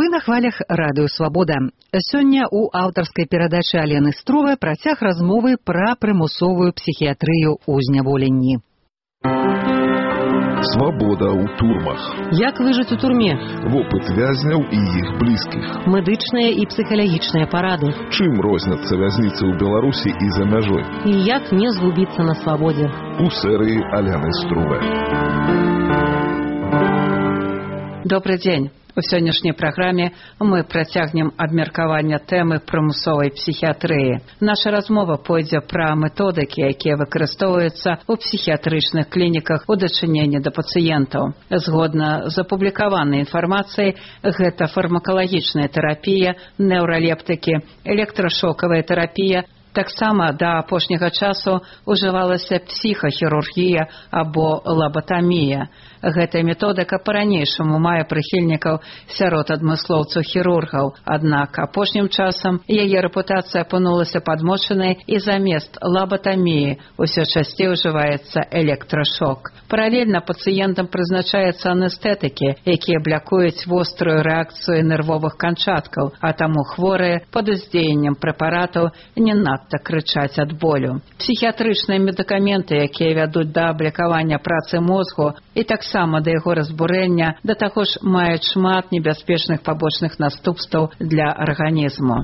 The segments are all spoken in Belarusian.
Вы на хвалях радыё «Свабода». Сёння ў аўтарскай перадачы Алены Стровай працяг размовы пра прымусовую псіхіятрыю ў зняволенні. Свабода ў турмах. Як выжыць у турме? Вопыт вязняў і іх блізкіх. Медычныя і псіхалагічныя парады. Чым розняцца вязніцы ў Беларусі і за мяжой? І як не згубіцца на свабодзе? У серыі Алены Стровай. Добрый дзень. У сённяшняй праграме мы працягнем абмеркаванне тэмы прымусовай псіхіятрыі. Наша размова пойдзе пра методыкі, якія выкарыстоўваюцца ў псіхіятрычных клініках у дачыненні да пацыентаў. Згодна з апублікаванай інфармацыяй, гэта фармакалагічная тэрапія, неўралептыкі, электрашокавая тэрапія. Таксама да апошняга часу ўжывалася псіхахірургія або лабатамія. Гэтая методыка па-ранейшаму мае прыхільнікаў сярод адмыслоўцаў-хірургаў, аднак апошнім часам яе рэпутацыя апынулася падмочанай і замест лабатаміі ўсё часцей ўжываецца электрашок. Паралельна пацыентам прызначаюцца анестэтыкі, якія блякуюць вострую рэакцыю нервовых канчаткаў, а таму хворыя пад уздзеяннем прэпаратаў не надта крычаць ад болю. Псіхіятрычныя медыкаменты, якія вядуць да блякавання працы мозгу і таксама да яго разбурэння, да таго ж маюць шмат небяспечных пабочных наступстваў для арганізму.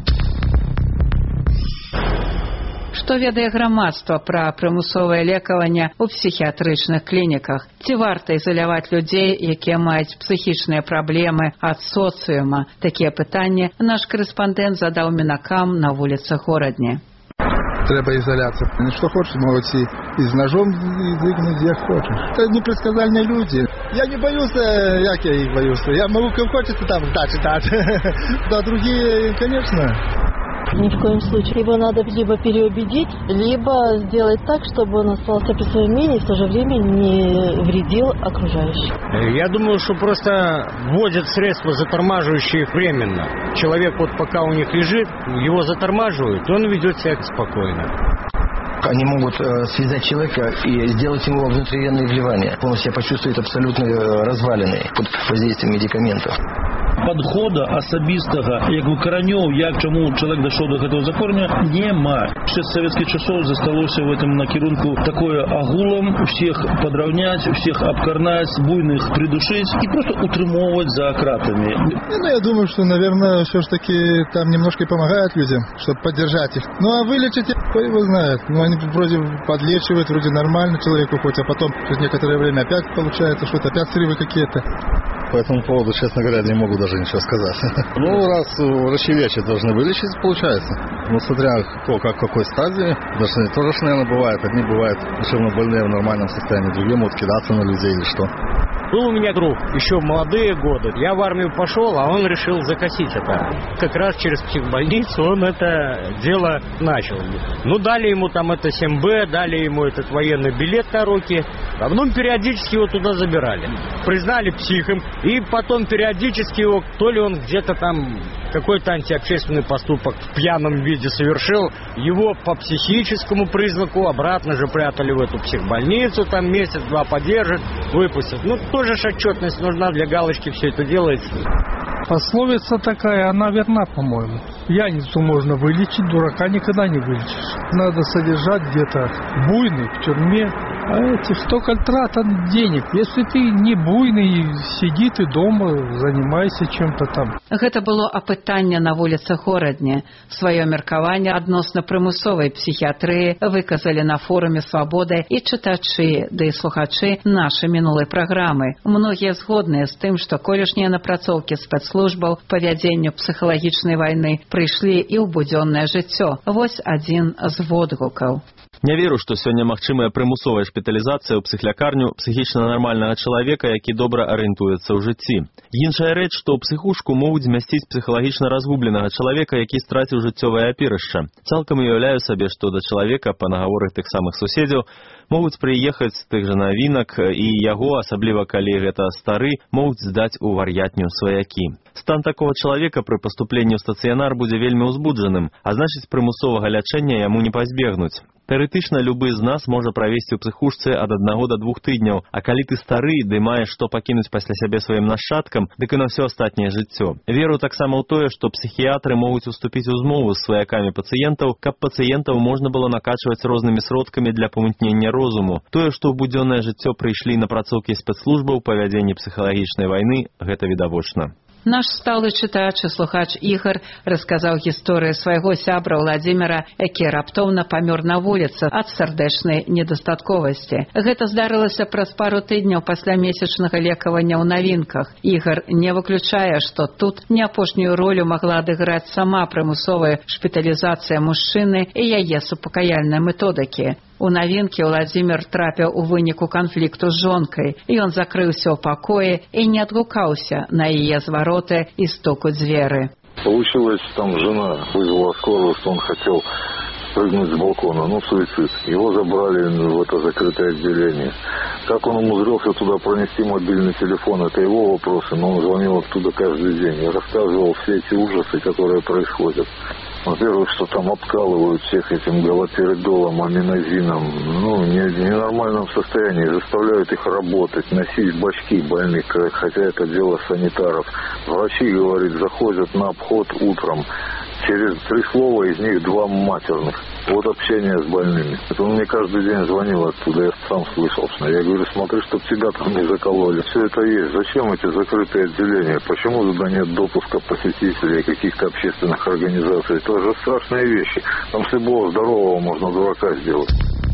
Што ведае грамадства пра прымусовае лекаванне ў псіхіятрычных клініках? Ці варта ізаляваць людзей, якія маюць псіхічныя праблемы ад соцыума? Такія пытанні наш корэспандэнт задаў мінакам на вуліцах горадні. Треба изоляция. Что хочешь, могут и с ножом двигнуть, где хочешь. Это непредсказальные люди. Я не боюсь, как я их боюсь. Я могу, как хочется, там читать. Да, другие, конечно. Ни в коем случае. Его надо либо переубедить, либо сделать так, чтобы он остался при своем мнении и в то же время не вредил окружающим. Я думаю, что просто вводят средства, затормаживающие их временно. Человек вот пока у них лежит, его затормаживают, и он ведет себя спокойно. Они могут связать человека и сделать ему внутривенные вливания. Он себя почувствует абсолютно разваленный под воздействием медикаментов. Подхода особистого, як выкаранёў, як чаму чалавек дайшоў до гэтага закорня, нема. Ще з савецкіх часоў засталося в этом накірунку такое агулам, всех подраўняць, всех обкарнаць, буйных придушить и просто утрымоўваць за кратами. Я думаю, что, наверное, все ж таки там немножко и помогают людям, чтобы поддержать их. Ну, а вылечить, кто его знает. Ну, они вроде подлечивают, вроде нормально человеку хоть, а потом через некоторое время опять получается что-то, опять срывы какие-то. По этому поводу, честно говоря, не могу даже ничего сказать. Ну, раз врачи лечат, должны вылечить, получается. Ну, смотря в какой стадии, потому что тоже, наверное, бывает. Одни бывают душевно больные в нормальном состоянии, другие могут кидаться на людей или что. Был у меня друг, еще в молодые годы. Я в армию пошел, а он решил закосить это. Как раз через психбольницу он это дело начал. Ну, дали ему там это 7Б, дали ему этот военный билет на руки. А потом периодически его туда забирали. Признали психом. И потом периодически его, то ли он где-то там какой-то антиобщественный поступок в пьяном виде совершил, его по психическому признаку обратно же прятали в эту психбольницу, там месяц-два подержат, выпустят. Ну, тоже ж отчетность нужна, для галочки все это делается. Пословица такая, она верна, по-моему. Пьяницу можно вылечить, дурака никогда не вылечишь. Надо содержать где-то буйных в тюрьме. А эти столько трат денег. Если ты не буйный, сиди ты дома, занимайся чем-то там. Гэта было апытанне на вуліцах горадні. Сваё меркаванне адносна прымусовай псіхіятрыі выказалі на форуме «Свабода» і чытачы, да і слухачы нашай мінулай праграмы. Многія згодныя з тым, што колішнія напрацоўкі спецслужбаў па вядзенню псіхалагічнай вайны прыйшлі і ў будзённае жыццё. Вось адзін з водгукаў. Не веру, што сёння магчымая прымусовая шпіталізацыя ў псіхлякарню псіхічна нармальнага чалавека, які добра арыентуецца ў жыцці. Іншая рэч, што ў псіхушку могуць змясціць псіхалагічна разгубленага чалавека, які страціў жыццёвае апірышча. Цалкам уяўляю сабе, што да чалавека, па нагаворах тых самых суседзяў, могуць прыехаць тых жа навінак, і яго, асабліва калі гэта стары, могуць здаць у вар'ятню сваякі. Стан такого чалавека пры паступленні ў стацыянар будзе вельмі ўзбуджаным, а значыць прымусовага лячэння яму не пазбегнуць. Тэарэтычна любы з нас можа правесці ў псіхушцы ад 1 до 2 тыдняў, а калі ты стары, ды маеш што пакінуць пасля сябе сваім нашчадкам, дык і на ўсё астатняе жыццё. Веру таксама ў тое, што псіхіятры могуць уступіць у змову з сваякамі пацыентаў, каб пацыентаў можна было накачваць рознымі сродкамі для памутнення розуму. Тое, што ў будзённае жыццё прыйшлі напрацоўкі спецслужбаў па вядзенні псіхалагічнай вайны, гэта відавочна. Наш сталы чытач і слухач Ігар расказаў гісторыю свайго сябра Владзіміра, які раптоўна памёр на вуліцы ад сардэчнай недастатковасці. Гэта здарылася праз пару тыдняў пасля месячнага лекавання ў навінках. Ігар не выключае, што тут не апошнюю ролю магла адыграць сама прымусовая шпіталізацыя мужчыны і яе супакаяльнай методыкі. У навінкі Владзімір трапіў у выніку канфлікту з жонкай, і ён закрыўся ў пакоі і не адгукаўся на яе звароты і стук у дзверы. Получилось, там жена вызвала скорую, что он хотел прыгнуть с балкона, суицид. Его забрали в это закрытое отделение. Как он умудрился туда пронести мобильный телефон, это его вопросы, но он звонил оттуда каждый день и рассказывал все эти ужасы, которые происходят. Во-первых, что там обкалывают всех этим галоперидолом, аминозином, в ненормальном состоянии, заставляют их работать, носить бачки больных, хотя это дело санитаров. Врачи, говорит, заходят на обход утром, через 3 слова из них 2 матерных. Вот общение с больными. Это он мне каждый день звонил оттуда, я сам слышал. Я говорю, смотри, чтоб тебя там не закололи. Все это есть. Зачем эти закрытые отделения? Почему туда нет допуска посетителей каких-то общественных организаций? Это же страшные вещи. Там с любого здорового можно дурака сделать.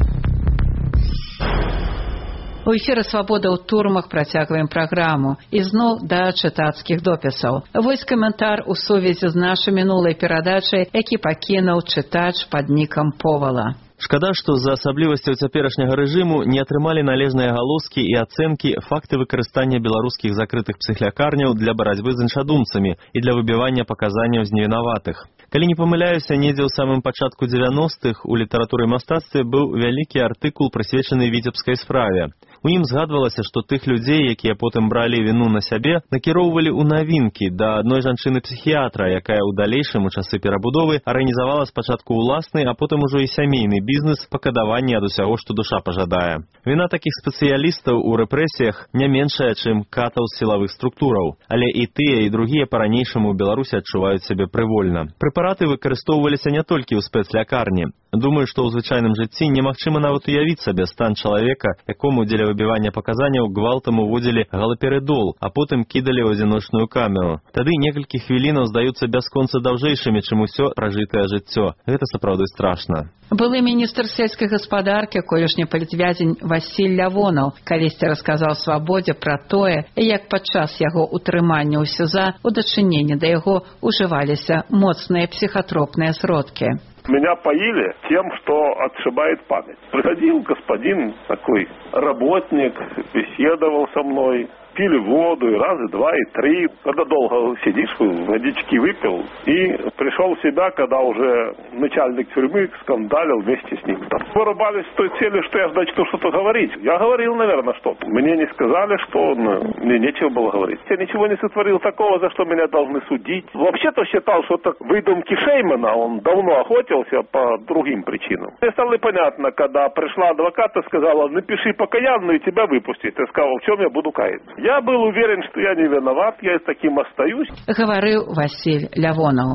У эфіры «Свабода» ў турмах працягваем праграму. І зноў да чытацкіх допісаў. Вось каментар у сувязі з нашай мінулай перадачай, які пакінуў чытач пад нікам Повала. Шкада, што з-за асаблівасцяў цяперашняга рэжыму не атрымалі належныя галоскі і ацэнкі факты выкарыстання беларускіх закрытых псіхлякарняў для барацьбы з іншадумцамі і для выбівання паказанняў з невінаватых. Калі не памыляюся, недзе ў самым пачатку 90-х у літаратуры і мастацтве быў вялікі артыкул, прысвечаны віцебскай справе. У ім згадвалася, што тых людзей, якія потым бралі віну на сябе, накіроўвалі ў навінкі да адной жанчыны-псіхіятра, якая ў далейшым у часы перабудовы арганізавала спачатку ўласны, а потым ужо і сямейны бізнес па кадаванні ад усяго, што душа пажадае. Віна такіх спецыялістаў у рэпрэсіях не меншая, чым катаў з сілавых структураў, але і тыя, і другія па-ранейшаму ў Беларусі адчуваюць сябе прывольна. Прэпараты выкарыстоўваліся не толькі ў спецлякарні. Думаю, што ў звычайным жыцці немагчыма нават уявіць сабе стан чалавека, якому дзеля выбівання паказанняў гвалтам уводзілі галоперидол, а потым кідалі ў адзіночную камеру. Тады некалькі хвілінаў здаюцца бясконца даўжэйшымі, чым усё пражытае жыццё. Гэта сапраўды страшна. Былы міністр сельскай гаспадаркі, колішні палітвязень Васіль Лявонаў, калісьці расказаў «Свабодзе» пра тое, як падчас яго утрымання ў СІЗА у дачыненні да яго ужываліся моцныя психотропныя сродкі. Меня поили тем, что отшибает память. Приходил господин такой работник, беседовал со мной, пили воду и раза 2 и 3. Когда долго сидишь, водички выпил и пришел в себя, когда уже начальник тюрьмы скандалил вместе с ним. Вырубались с той целью, что я начну что-то говорить. Я говорил, наверное, что-то. Мне не сказали, что мне нечего было говорить. Я ничего не сотворил такого, за что меня должны судить. Вообще-то считал, что это выдумки Шеймана. Он давно охотился по другим причинам. Мне стало понятно, когда пришла адвокат и сказала, напиши покаянную, и тебя выпустят. Я сказал, в чем я буду каяться. Я был уверен, что я не виноват, я таким остаюсь. Говорил Василь Лявонов.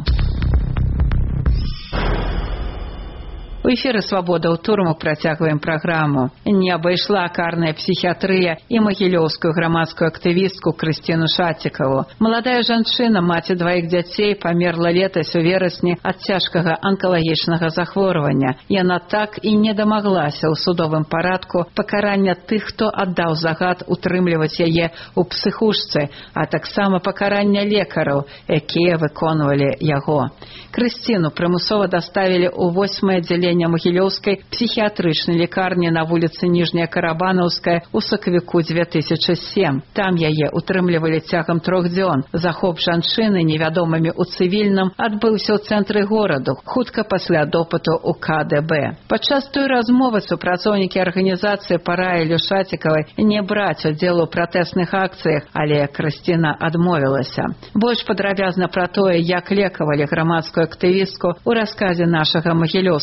У эфіры «Свабода» ў турмах працягваем праграму. Не абайшла карная псіхіятрыя і магілёўскую грамадскую актывістку Крысціну Шацікаву. Маладая жанчына, маці 2 дзяцей, памерла летась у верасні ад цяжкага анкалагічнага захворвання. Яна так і не дамаглася ў судовым парадку пакарання тых, хто аддаў загад утрымліваць яе ў псіхушцы, а таксама пакарання лекараў, якія выконвалі яго. Крысціну прымусова даставілі ў 8-е аддзяленне Магілёўскай псіхіятрычнай лекарні на вуліцы Ніжняя Карабанаўская ў сакавіку 2007. Там яе утрымлівалі цягам 3 дзён. Захоп жанчыны невядомымі ў цывільным адбыўся ў цэнтры гораду, хутка пасля допыту ў КДБ. Падчас той размовы супрацоўнікі арганізацыі параілі Шацікавай не браць удзел у пратэсных акцыях, але Крысціна адмовілася. Больш падрабязна пра тое, як лекавалі грамадскую актывістку, у расказе нашага магілёўскага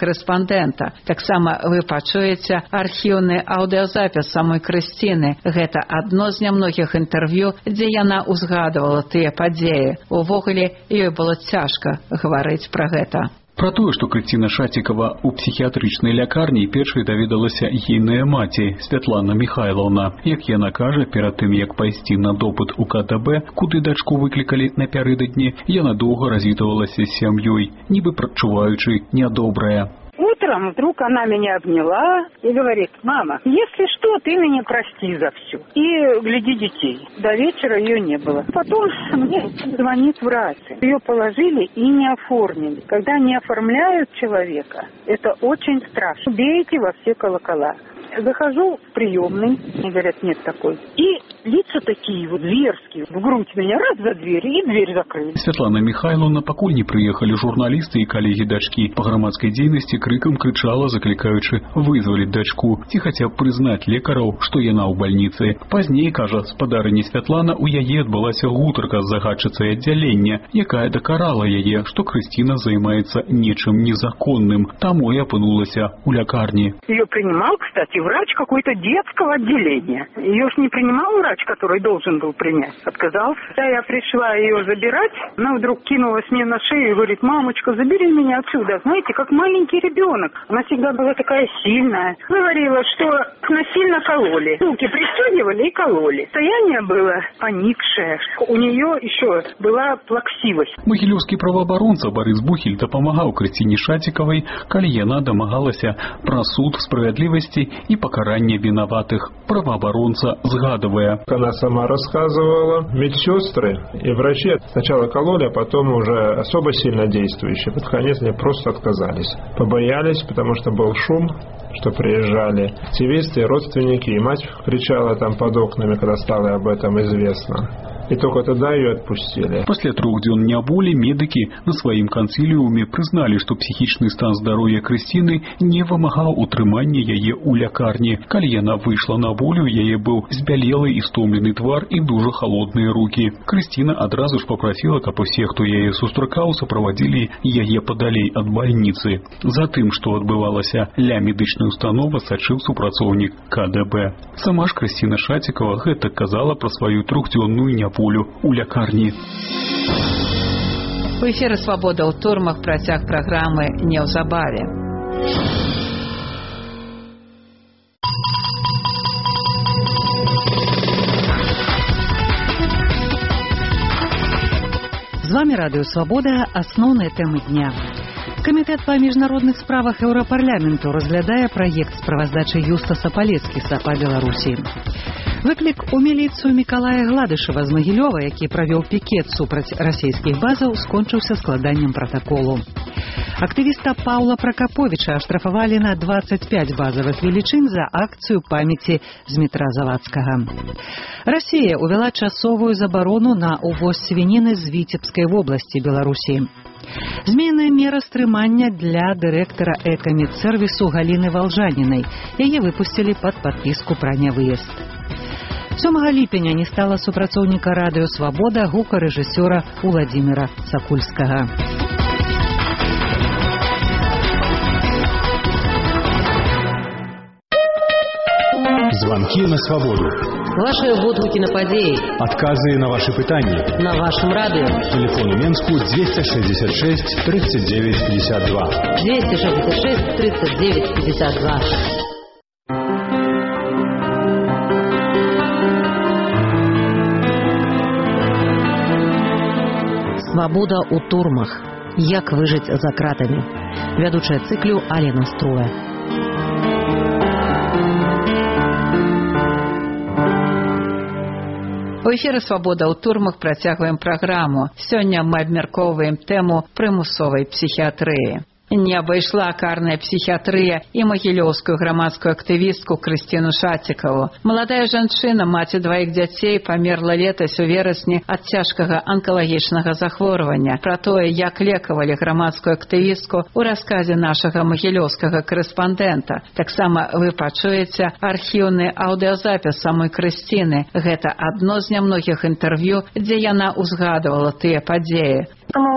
корэспандэнта. Таксама вы пачуеце архіўны аўдыёзапіс самой Крысціны. Гэта адно з нямногіх інтэрв'ю, дзе яна ўзгадывала тыя падзеі. Увогуле, ёй было цяжка гаварыць пра гэта. Пра тое, што Крысціна Шацікава ў псіхіятрычнай лякарні першай даведалася ейная маці Святлана Михайлаўна. Як яна кажа, перад тым, як пайсці на допыт у КДБ, куды дачку выклікалі напярэдадні, яна доўга развітвалася з сям'ёй, нібы прадчуваючы нядобрае. Утром вдруг она меня обняла и говорит: мама, если что, ты меня прости за все. И гляди детей. До вечера ее не было. Потом мне звонит врач. Ее положили и не оформили. Когда не оформляют человека, это очень страшно. Бейте во все колокола. Захожу в приемный, мне говорят, нет такой. И лица такие вот зверские. В грудь меня раз за дверь, и дверь закрыли. Святлана Михайловна, пакуль не прыехалі журналісты і калегі дачкі, па грамадскай дзейнасці крыкам крычала, заклікаючы вызваліць дачку ці хаця б прызнаць лекараў, што яна ў бальніцы. Пазней, кажа спадарыня Святлана, у яе адбылася гутарка з загадчыцай аддзялення, якая дакарала яе, што Крысціна займаецца нечым незаконным. Таму і апынулася ў лякарні. Ее принимал, кстати, врач какой-то детского отделения. Ее ж не принимал врач, который должен был принять. Отказался. Когда я пришла ее забирать, она вдруг кинулась мне на шею и говорит: мамочка, забери меня отсюда. Знаете, как маленький ребенок. Она всегда была такая сильная. Говорила, что насильно кололи. Руки пристегивали и кололи. Состояние было поникшее. У нее еще была плаксивость. Магілёўскі праваабаронца Борис Бухель дапамагаў Крысціне Шацікавай, калі яна дамагалася пра суд, справядлівасці и покарание виноватых. Правооборонца сгадывая. Она сама рассказывала, медсестры и врачи сначала кололи, а потом уже особо сильно действующие. Под конец мне просто отказались. Побоялись, потому что был шум, что приезжали активисты, родственники, и мать кричала там под окнами, когда стало об этом известно. И только тогда ее отпустили. После 3 дзён няволі медики на своим консилиуме признали, что психичный стан здоровья Крысціны не вымагаў утрымання яе ў лякарні. Калі яна выйшла на волю, яе быў збялелы і стомлены твар і дужа холодныя руки. Крысціна адразу ж попросила, каб усе, хто яе сустракаў, сопроводили яе падалей ад больницы. Затым, што адбывалася ля медычнай установы, сачыў супрацоўнік КДБ. Сама ж Крысціна Шацікава гэта казала пра сваю 3-дзённую няволю у лякарні. У эфіры «Свабода ў турмах», працяг праграмы неўзабаве. З вами Радио Свобода. Основные темы дня. Комитет по международных справах Еўрапарламенту разглядае праект справаздачы Юстаса Палецкіса па Беларусі. Выклік у міліцыю Мікалая Гладышева з Магілёва, які правёў пікет супраць расійскіх базаў, скончыўся складаннем пратаколу. Актывіста Паўла Пракаповіча аштрафавалі на 25 базавых велічын за акцыю памяці Змітра Завадскага. Расія увяла часовую забарону на увоз свініны з Віцебскай вобласці Беларусі. Зменная мера стрымання для дырэктара экамедсервісу Галіны Валжанінай. Яе выпусцілі пад падпіску пра нявыезд. 7 ліпеня не стала супрацоўніка Радыё Свабода гукарэжысёра Уладзіміра Сакульскага. Звонки на свободу. Ваши водгуки на подеи. Отказы на ваши пытания. На вашем радио. Телефон у Менску 266 39 52. 266 39 52. Свобода у турмах. Як выжить за кратами. Вядучая циклю Алена Струя. У эфіры «Свабода ў турмах» працягваем праграму. Сёння мы абмяркоўваем тэму прымусовай псіхіятрыі. Не абайшла карная псіхіятрыя і магілёўскую грамадскую актывістку Крысціну Шацікаву. Маладая жанчына, маці 2 дзяцей, памерла летась у верасні ад цяжкага анкалагічнага захворвання. Пра тое, як лекавалі грамадскую актывістку, у расказе нашага магілёўскага корэспандэнта. Таксама вы пачуеце архіўны аўдыёзапіс самой Крысціны. Гэта адно з нямногіх інтэрв'ю, дзе яна ўзгадывала тыя падзеі. У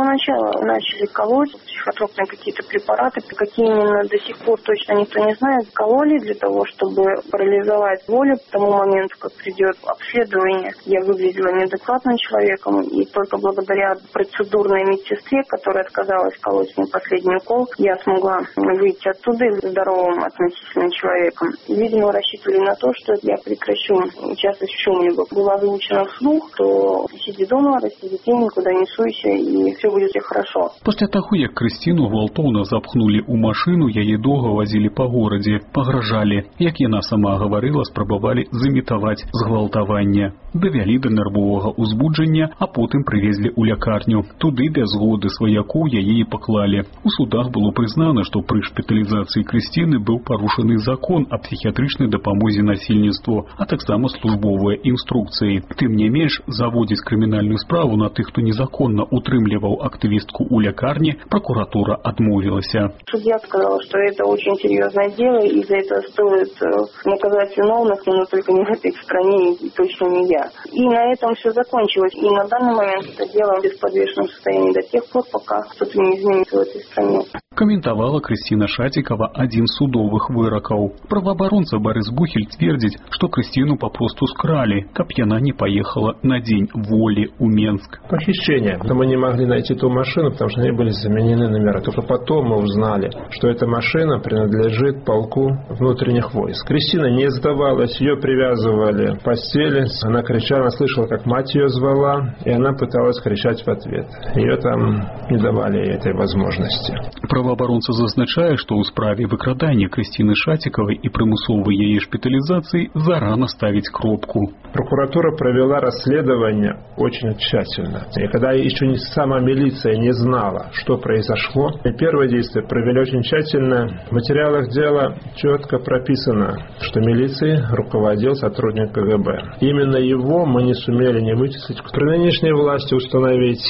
начала начали колоть психотропные какие-то препараты. Какие именно до сих пор точно никто не знает. Кололи для того, чтобы парализовать волю к тому моменту, как придет обследование. Я выглядела неадекватным человеком, и только благодаря процедурной медсестре, которая отказалась колоть мне последний укол, я смогла выйти оттуда здоровым относительно человеком. Видимо, рассчитывали на то, что я прекращу участвовать в чем-либо. Было озвучено вслух, что сиди дома, расти детей, никуда не суйся, и все будет хорошо. Пасля таго, як Крысціну гвалтоўна запхнулі ў машыну, яе доўга вазілі па горадзе, пагражалі. Як яна сама гаварыла, спрабавалі зымітаваць згвалтаванне. Давялі да нервовага ўзбуджання, а потым прывезлі ў лякарню. Туды без згоды сваякоў яе і паклалі. У судах было прызнана, што пры шпіталізацыі Крысціны быў парушаны закон о псіхіятрычнай дапамозе насельніцтву, а таксама службовыя інструкцыі. Тым не менш, заводзіць крымінальную справу на тых, хто незаконна утрымліваў актывістку ў лякарні, прокуратура отмовилася. Судья сказала, что это очень серьезное дело, и за это стоит наказать виновных, но только не в этой стране, и точно не я. И на этом все закончилось. И на данный момент это дело в бесподвижном состоянии до тех пор, пока что-то не изменится в этой стране. Каментавала Крысціна Шацікава адзін з судовых выракаў. Праваабаронца Барыс Бухель цвердзіць, што Крысціну папросту скралі, каб яна не поехала на День воли у Менск. Похищение. Мы не могли найти ту машину, потому что они были заменены номера. Только потом мы узнали, что эта машина принадлежит полку внутренних войск. Крысціна не сдавалась, ее привязывали к постели. Она кричала, слышала, как мать ее звала, и она пыталась кричать в ответ. Ее там не давали этой возможности. Праваабаронца зазначае, што ў справе выкрадання Крысціны Шацікавай і прымусовай яе шпіталізацыі зарано ставить кропку. Прокуратура провела расследование очень тщательно. И когда еще сама милиция не знала, что произошло, первое действие провели очень тщательно. В материалах дела четко прописано, что милицией руководил сотрудник КГБ. Именно его мы не сумели не вычислить. При нынешней власти установить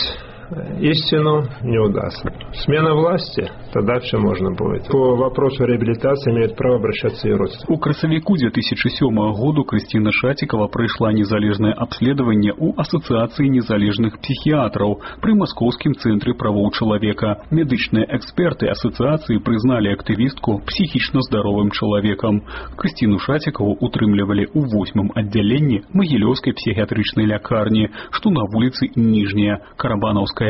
истину не удастся. Смена власти, тогда все можно будет. По вопросу реабилитации имеют право обращаться и родственники. У красавіку 2007 году Крысціна Шацікава прайшла незалежнае абследаванне ў Асацыяцыі незалежных псіхіятраў пры Маскоўскім цэнтры правоў чалавека. Медычныя эксперты асацыяцыі прызналі актывістку псіхічна здаровым чалавекам. Крысціну Шацікаву утрымлівалі ў 8-м аддзяленні Магілёўскай псіхіятрычнай лякарні, што на вуліцы Ніжняя, Карабанаўская.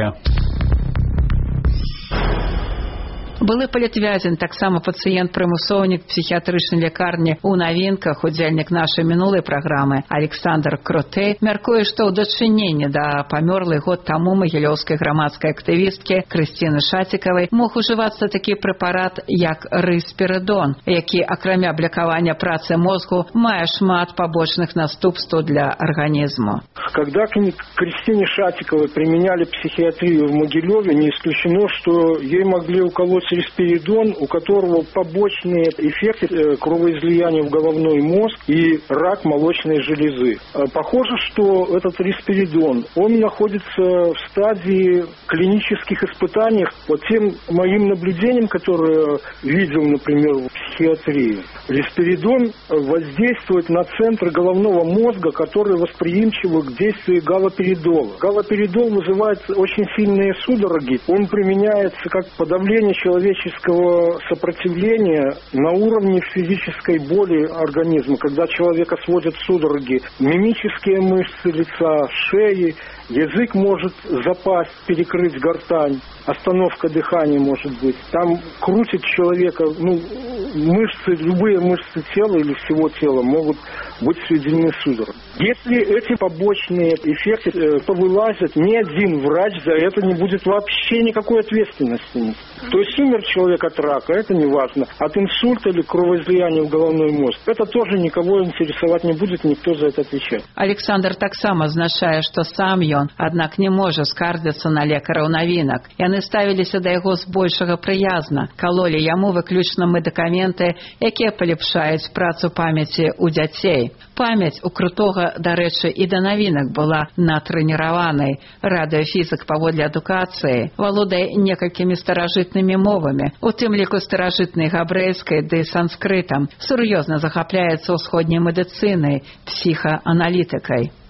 Былы палітвязень, таксама пацыент-прымусоўнік псіхіятрычнай лякарні ў навінках, удзельнік нашай мінулай праграмы Александр Кротэ, мяркуе, што ў дачыненні да памёрлай год таму магілёўскай грамадскай актывісткі Крысціны Шацікавай мог ужывацца такі прэпарат, як рысперидон, які, акрамя блякавання працы мозгу, мае шмат побочных наступстваў для арганізму. Когда к Крысціне Шацікавай применяли психиатрию в Могилеве, не исключено, что ей могли уколоть рисперидон, у которого побочные эффекты кровоизлияния в головной мозг и рак молочной железы. Похоже, что этот рисперидон, он находится в стадии клинических испытаний. По тем моим наблюдениям, которые видел, например, в психиатрии, рисперидон воздействует на центры головного мозга, которые восприимчивы к действию галоперидола. Галоперидол вызывает очень сильные судороги. Он применяется как подавление человеческого сопротивления на уровне физической боли организма, когда человека сводят судороги, мимические мышцы лица, шеи, язык может запасть, перекрыть гортань, остановка дыхания может быть. Там крутит человека, мышцы, любые мышцы тела или всего тела могут быть сведены судорогой. Если эти побочные эффекты повылазят, ни один врач за это не будет вообще никакой ответственности. То есть умер человек от рака, это не важно. От инсульта или кровоизлияния в головной мозг, это тоже никого интересовать не будет, никто за это отвечает. Александр таксама азначае, што сам ён, аднак не можа скардзіцца на лекараў навінак. Яны ставіліся да яго збольшага прыязна, калолі яму выключна медыкаменты, якія палепшаюць працу памяці ў дзяцей. Памяць у Крутога, дарэчы, і да навінак была натрэніраванай. Радыёфізік паводле адукацыі валодае некалькімі старажытнымі мовамі, у тым ліку старажытнай габрэйскай ды санскрытам. Сур'ёзна захапляецца ўсходняй медыцынай, псіхааналітыкай.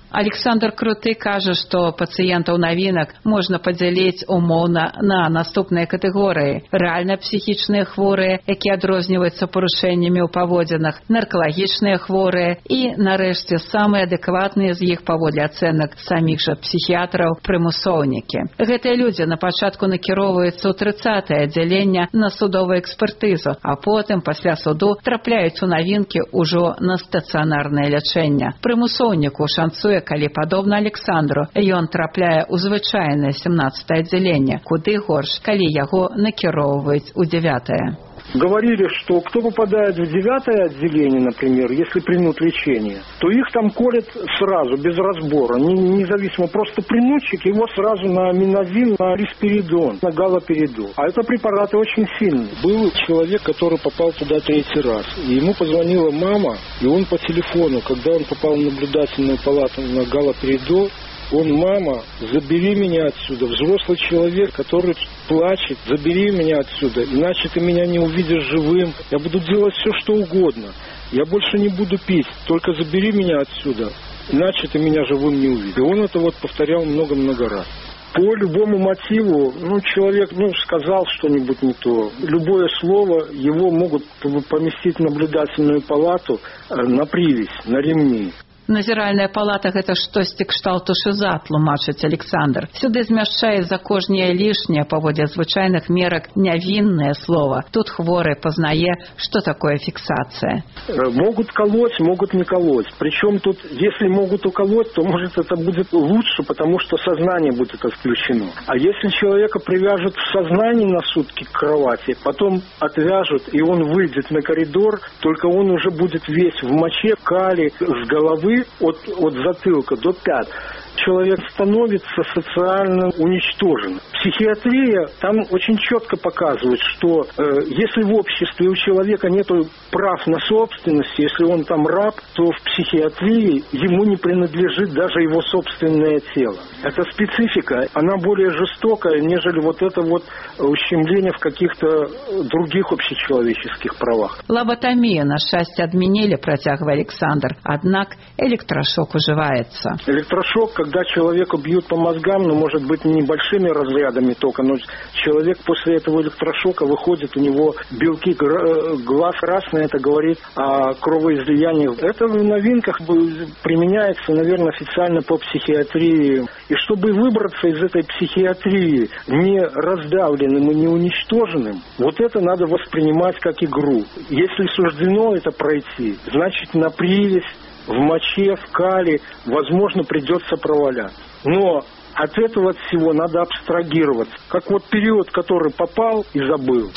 Александр Круты кажа, што пацыентаў навінак можна падзяліць умоўна на наступныя катэгорыі: рэальна псіхічныя хворыя, якія адрозніваюцца парушэннямі ў паводзінах, наркалагічныя хворыя і, нарэшце, самыя адэкватныя з іх паводле ацэнак саміх жа псіхіятраў прымусоўнікі. Гэтыя людзі на пачатку накіроўваюцца ў 30-е аддзяленне на судовую экспертызу, а потым пасля суду трапляюць у навінкі ўжо на стацыянарнае лячэнне. Прымусоўніку шанцуе, калі падобна Александру, ён трапляе ў звычайнае 17-е аддзяленне, куды горш, калі яго накіроўваюць у 9-е. Говорили, что кто попадает в 9-е отделение, например, если примут лечение, то их там колят сразу, без разбора, независимо. Просто примутчик его сразу на минозин, на рисперидон, на галоперидол. А это препараты очень сильные. Был человек, который попал туда 3-й раз. И ему позвонила мама, и он по телефону, когда он попал в наблюдательную палату на галоперидол, он: мама, забери меня отсюда. Взрослый человек, который плачет, забери меня отсюда, иначе ты меня не увидишь живым. Я буду делать все, что угодно. Я больше не буду пить, только забери меня отсюда, иначе ты меня живым не увидишь. И он это вот повторял много-много раз. По любому мотиву, человек, сказал что-нибудь не то. Любое слово, его могут поместить в наблюдательную палату на привязь, на ремни. Назіральная палата – гэта штосьці кшталту шыза, тлумачыць Александр. Сюды змяшчае за кожнае лішняе паводле звычайных мерак нявіннае слово. Тут хворы пазнае, што такое фиксация. Могут колоть, могут не колоть. Причем тут, если могут уколоть, то, может, это будет лучше, потому что сознание будет отключено. А если человека привяжут в сознании на сутки к кровати, потом отвяжут, и он выйдет на коридор, только он уже будет весь в моче, кали, с головы, от затылка до пят. Человек становится социально уничтожен. Психиатрия там очень четко показывает, что если в обществе у человека нет прав на собственность, если он там раб, то в психиатрии ему не принадлежит даже его собственное тело. Эта специфика, она более жестокая, нежели вот это вот ущемление в каких-то других общечеловеческих правах. Лоботомию, на счастье, отменили, протягивая Александр. Однако электрошок уживается. Электрошок, когда человека бьют по мозгам, может быть, небольшими разрядами тока, но человек после этого электрошока выходит, у него белки глаз красные, это говорит о кровоизлиянии. Это в новинках применяется, наверное, официально по психиатрии. И чтобы выбраться из этой психиатрии не раздавленным и не уничтоженным, вот это надо воспринимать как игру. Если суждено это пройти, значит, на привязь, в моче, в кале, возможно, придется провалять. Но от этого всего надо абстрагироваться. Как вот период, который попал и забыл.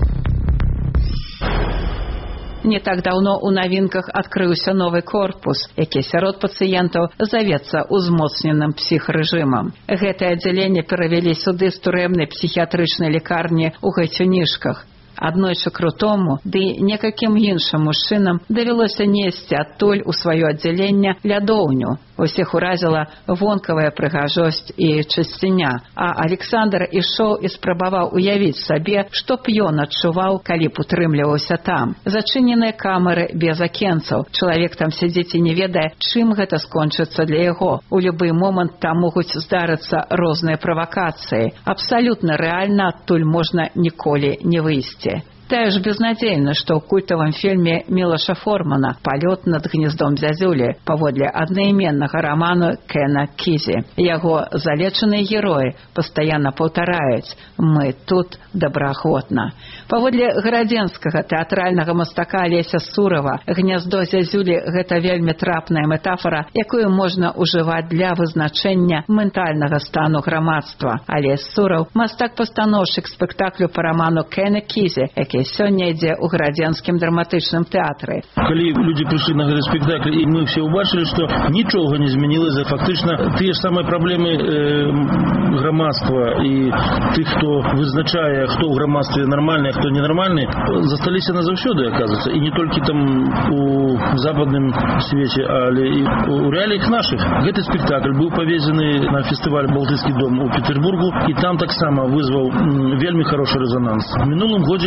Не так даўно ў навінках адкрыўся новы корпус, які сярод пацыентаў завецца узмоцненым псіхрэжымам. Гэтае аддзяленне перавялі сюды з турэмнай псіхіятрычнай лікарні ў Гайцюнішках. Аднойчы Крутому, ды некакім іншым мужчынам давялося несці адтуль у сваё аддзяленне лядоўню. Усіх уразіла вонкавая прыгажосць і чысціня, а Александр ішоў і спрабаваў уявіць сабе, што б ён адчуваў, калі б утрымліваўся там. Зачыненыя камеры без акенцаў. Чалавек там сядзіць і не ведае, чым гэта скончыцца для яго. У любы момант там могуць здарыцца розныя правакацыі. Абсалютна рэальна адтуль можна ніколі не выйсці. Тая ж безнадзейна, што ў культавым фільме Мілаша Формана «Палёт над гнездом зязюлі» паводле аднайменнага раману Кена Кізі. Яго залечаныя героі пастаянна паўтараюць «Мы тут добраахвотна». Паводле гарадзенскага тэатральнага мастака Алеся Сурава, гняздо зязюлі – гэта вельмі трапная метафора, якую можна ўжываць для вызначэння ментальнага стану грамадства. Алесь Сураў – мастак-пастаноўшчык спектаклю па раману Кена Кізі, які сёння ідзе ў гарадзенскім драматычным тэатры. Калі людзі прыйшлі на гэты спектакль, і мы все ўбачылі, што нічога не змянілася, фактычна тыя ж самыя праблемы грамадства і тых, хто вызначае, хто ў грамадстве нармальны, а хто ненармальны, засталіся назаўсёды, аказваецца, і не толькі там у западным свеце, але і у рэаліях нашых. Гэты спектакль быў павезены на фестываль «Балтыйскі дом» у Петербургу, і там таксама вызваў вельмі хороший резонанс. В мінулым годзе ён заняў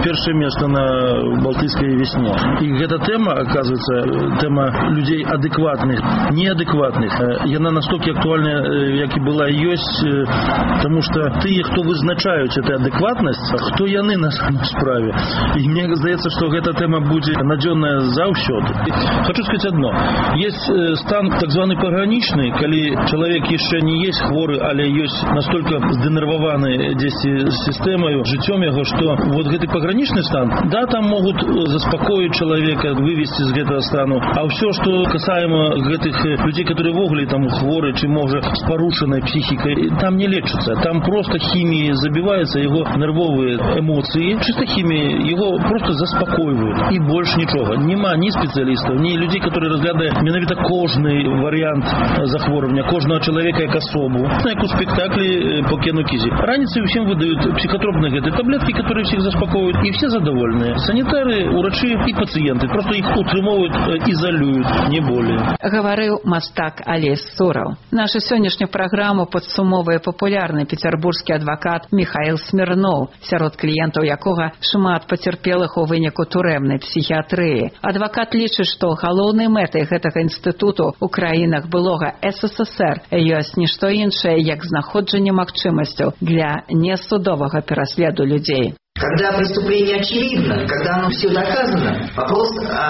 першае месца на балтыйскай весне. І гэта тэма, оказывается, тэма людзей адэкватных, неадэкватных. Яна настолькі актуальная, як і была і ёсць, потому что тыя, хто вызначаюць эту адэкватнасць, хто яны на самой справе. І мне здаецца, што гэта тэма будзе надзённая заўсёды. Хочу сказать одно. Есть стан так званы пагранічны, калі чалавек яшчэ не есть хворы, але ёсць настолько здэнерваваны дзесьці сістэмаю, жыццём яго, што вот гэты пагранічны стан, да, там могут заспакоіць чалавека, вывести з гэтага стану. А ўсё, што касаемо гэтых людзей, которые вогуле там хворы, ці можа з парушанай психікай, там не лечыцца. Там просто хіміяй забіваюцца яго нервовыя эмоцыі. Чыста хіміяй яго просто заспакойваюць. І больш нічога. Нема ні спецыялістаў, ні людзей, которые разглядаюць менавіта кожны варыянт захворвання, кожнага чалавека як асобу. Як у спектаклі по Кену Кізі. Раніцай усім выдаюць психотропныя гэтыя таблеткі, которые всіх заспакоюють, і все задовольныя. Санітары, урачы і пацыенты. Просто іх утрымоўваюць, ізалююць, не болей. Гаварыў мастак Алесь Сураў. Нашу сённяшнюю праграму падсумоўвае папулярны пецярбургскі адвакат Михаил Смирнов, сярод кліентаў якога шмат пацярпелых у выніку турэмнай псіхіятрыі. Адвакат лічыць, што галоўнай мэтай гэтага інстытуту ў краінах былога СССР ёсць нішто іншае, як знаходжанне магчымасцяў для несудовага пераследу людзей. Когда преступление очевидно, когда оно все доказано, вопрос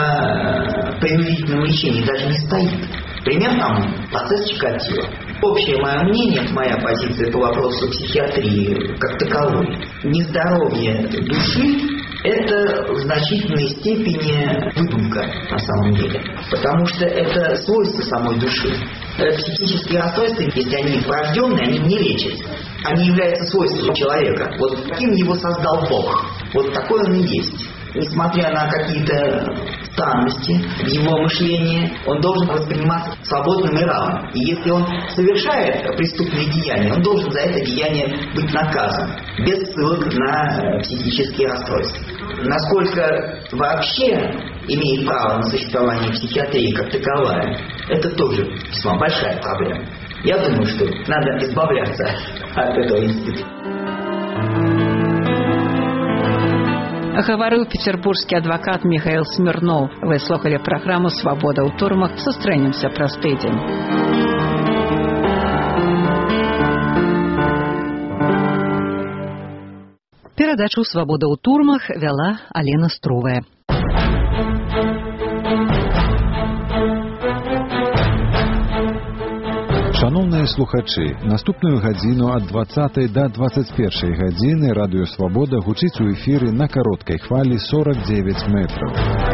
о принудительном лечении даже не стоит. Пример там процесс Чикатило. Общее мое мнение, моя позиция по вопросу психиатрии как таковой. Нездоровье души – это в значительной степени выдумка на самом деле. Потому что это свойство самой души. Психические расстройства, если они врожденные, они не лечатся. Они являются свойством человека. Вот каким его создал Бог. Вот такой он и есть. Несмотря на какие-то странности в его мышлении, он должен восприниматься свободным и равным. И если он совершает преступные деяния, он должен за это деяние быть наказан, без ссылок на психические расстройства. Насколько вообще имеет право на существование психиатрии как таковая, это тоже весьма большая проблема. Я думаю, что надо избавляться от этого института. Гаварыў пецярбургскі адвакат Михаил Смирнов. Вы слухали праграму «Свабода ў турмах». Сустрэнемся праз тыдзень. Перадачу «Свабода ў турмах» вяла Алена Струвая. Шановныя слухачы, наступную гадзіну ад 20 да 21 гадзіны радыё «Свабода» гучыць у эфіры на кароткай хвалі 49 метраў.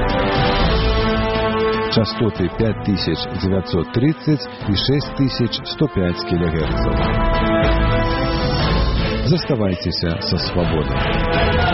Частоты 5930 і 6105 кГц. Заставайцеся са «Свабодай».